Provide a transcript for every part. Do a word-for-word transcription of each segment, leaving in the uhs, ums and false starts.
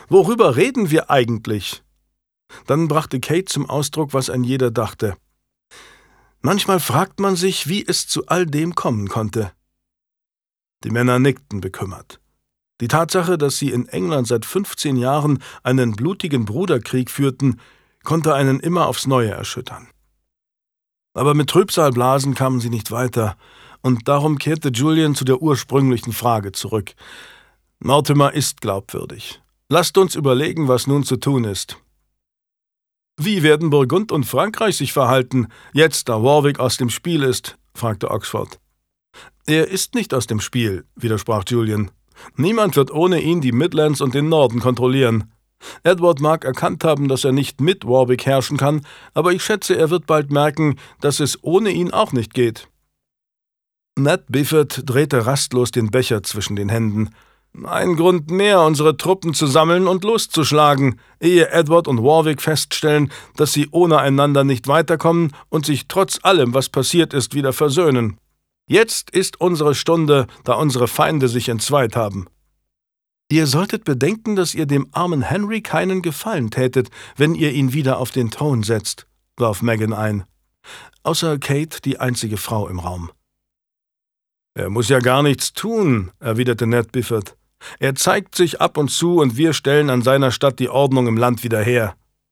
Worüber reden wir eigentlich?« Dann brachte Kate zum Ausdruck, was ein jeder dachte. Manchmal fragt man sich, wie es zu all dem kommen konnte. Die Männer nickten bekümmert. Die Tatsache, dass sie in England seit fünfzehn Jahren einen blutigen Bruderkrieg führten, konnte einen immer aufs Neue erschüttern. Aber mit Trübsalblasen kamen sie nicht weiter, und darum kehrte Julian zu der ursprünglichen Frage zurück. »Mortimer ist glaubwürdig. Lasst uns überlegen, was nun zu tun ist.« »Wie werden Burgund und Frankreich sich verhalten, jetzt da Warwick aus dem Spiel ist?« fragte Oxford. »Er ist nicht aus dem Spiel«, widersprach Julian. »Niemand wird ohne ihn die Midlands und den Norden kontrollieren. Edward mag erkannt haben, dass er nicht mit Warwick herrschen kann, aber ich schätze, er wird bald merken, dass es ohne ihn auch nicht geht.« Ned Biffert drehte rastlos den Becher zwischen den Händen. »Ein Grund mehr, unsere Truppen zu sammeln und loszuschlagen, ehe Edward und Warwick feststellen, dass sie ohne einander nicht weiterkommen und sich trotz allem, was passiert ist, wieder versöhnen. Jetzt ist unsere Stunde, da unsere Feinde sich entzweit haben.« »Ihr solltet bedenken, dass ihr dem armen Henry keinen Gefallen tätet, wenn ihr ihn wieder auf den Thron setzt«, warf Megan ein. Außer Kate die einzige Frau im Raum. »Er muss ja gar nichts tun«, erwiderte Ned Biffert. »Er zeigt sich ab und zu, und wir stellen an seiner Stadt die Ordnung im Land wieder her.«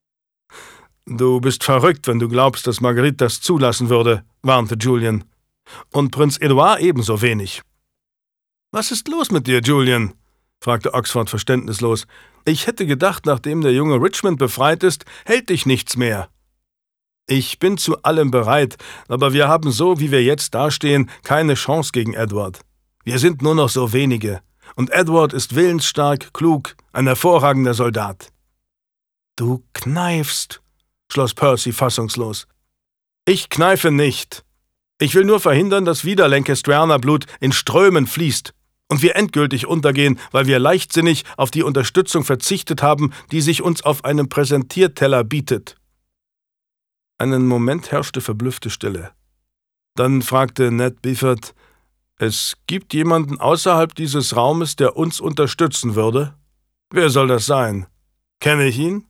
»Du bist verrückt, wenn du glaubst, dass Marguerite das zulassen würde«, warnte Julian. »Und Prinz Edouard ebenso wenig.« »Was ist los mit dir, Julian?« fragte Oxford verständnislos. »Ich hätte gedacht, nachdem der junge Richmond befreit ist, hält dich nichts mehr.« »Ich bin zu allem bereit, aber wir haben so, wie wir jetzt dastehen, keine Chance gegen Edward. Wir sind nur noch so wenige, und Edward ist willensstark, klug, ein hervorragender Soldat.« »Du kneifst«, schloss Percy fassungslos. »Ich kneife nicht. Ich will nur verhindern, dass wieder Lancastrianer Blut in Strömen fließt und wir endgültig untergehen, weil wir leichtsinnig auf die Unterstützung verzichtet haben, die sich uns auf einem Präsentierteller bietet.« Einen Moment herrschte verblüffte Stille. Dann fragte Ned Biffert, »Es gibt jemanden außerhalb dieses Raumes, der uns unterstützen würde? Wer soll das sein? Kenne ich ihn?«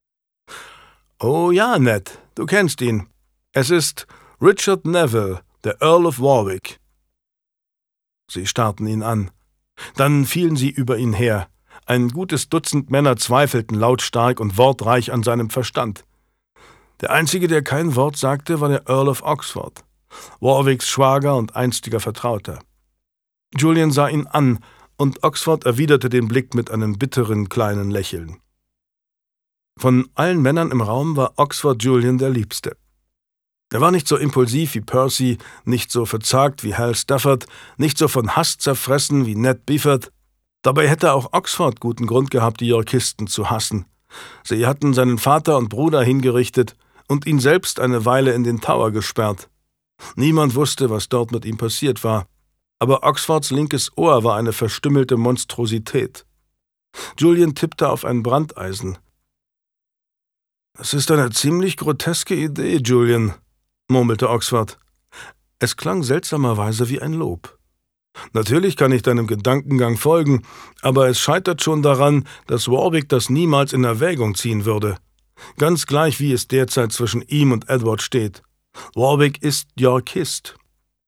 »Oh ja, Ned, du kennst ihn. Es ist Richard Neville, der Earl of Warwick.« Sie starrten ihn an. Dann fielen sie über ihn her. Ein gutes Dutzend Männer zweifelten lautstark und wortreich an seinem Verstand. Der einzige, der kein Wort sagte, war der Earl of Oxford, Warwicks Schwager und einstiger Vertrauter. Julian sah ihn an, und Oxford erwiderte den Blick mit einem bitteren kleinen Lächeln. Von allen Männern im Raum war Oxford Julian der Liebste. Er war nicht so impulsiv wie Percy, nicht so verzagt wie Hal Stafford, nicht so von Hass zerfressen wie Ned Biffert. Dabei hätte auch Oxford guten Grund gehabt, die Yorkisten zu hassen. Sie hatten seinen Vater und Bruder hingerichtet und ihn selbst eine Weile in den Tower gesperrt. Niemand wusste, was dort mit ihm passiert war, aber Oxfords linkes Ohr war eine verstümmelte Monstrosität. Julian tippte auf ein Brandeisen. »Das ist eine ziemlich groteske Idee, Julian«, murmelte Oxford. Es klang seltsamerweise wie ein Lob. »Natürlich kann ich deinem Gedankengang folgen, aber es scheitert schon daran, dass Warwick das niemals in Erwägung ziehen würde. Ganz gleich, wie es derzeit zwischen ihm und Edward steht. Warwick ist Yorkist.«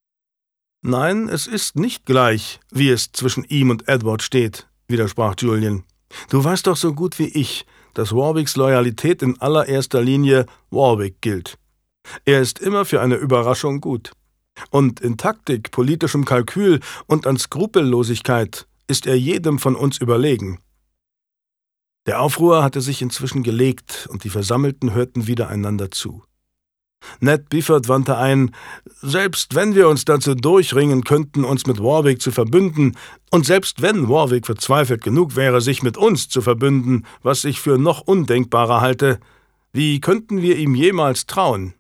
»Nein, es ist nicht gleich, wie es zwischen ihm und Edward steht«, widersprach Julian. »Du weißt doch so gut wie ich, dass Warwicks Loyalität in allererster Linie Warwick gilt. Er ist immer für eine Überraschung gut. Und in Taktik, politischem Kalkül und an Skrupellosigkeit ist er jedem von uns überlegen.« Der Aufruhr hatte sich inzwischen gelegt, und die Versammelten hörten wieder einander zu. Ned Biffert wandte ein, »Selbst wenn wir uns dazu durchringen könnten, uns mit Warwick zu verbünden, und selbst wenn Warwick verzweifelt genug wäre, sich mit uns zu verbünden, was ich für noch undenkbarer halte, wie könnten wir ihm jemals trauen?«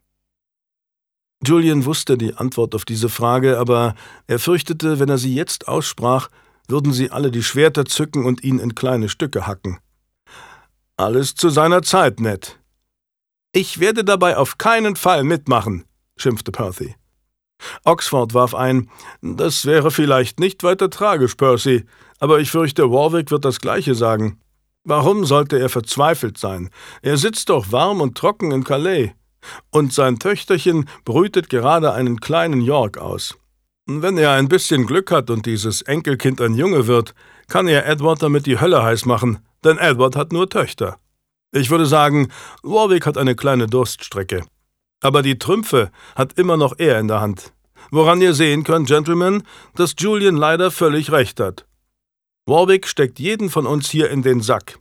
Julian wusste die Antwort auf diese Frage, aber er fürchtete, wenn er sie jetzt aussprach, würden sie alle die Schwerter zücken und ihn in kleine Stücke hacken. »Alles zu seiner Zeit, Ned.« »Ich werde dabei auf keinen Fall mitmachen«, schimpfte Percy. Oxford warf ein, »Das wäre vielleicht nicht weiter tragisch, Percy, aber ich fürchte, Warwick wird das Gleiche sagen. Warum sollte er verzweifelt sein? Er sitzt doch warm und trocken in Calais. Und sein Töchterchen brütet gerade einen kleinen York aus. Wenn er ein bisschen Glück hat und dieses Enkelkind ein Junge wird, kann er Edward damit die Hölle heiß machen, denn Edward hat nur Töchter. Ich würde sagen, Warwick hat eine kleine Durststrecke. Aber die Trümpfe hat immer noch er in der Hand. Woran ihr sehen könnt, Gentlemen, dass Julian leider völlig recht hat. Warwick steckt jeden von uns hier in den Sack.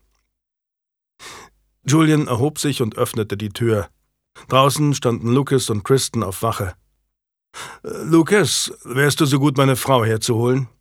Julian erhob sich und öffnete die Tür. Draußen standen Lucas und Kristen auf Wache. »Lucas, wärst du so gut, meine Frau herzuholen?«